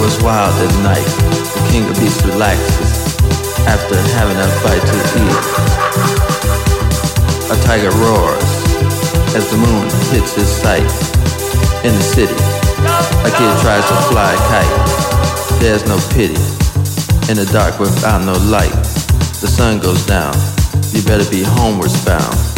goes wild at night. The king of beasts relaxes after having a bite to eat. A tiger roars as the moon hits his sight. In the city, a kid tries to fly a kite. There's no pity in the dark without no light. The sun goes down, you better be homewards bound.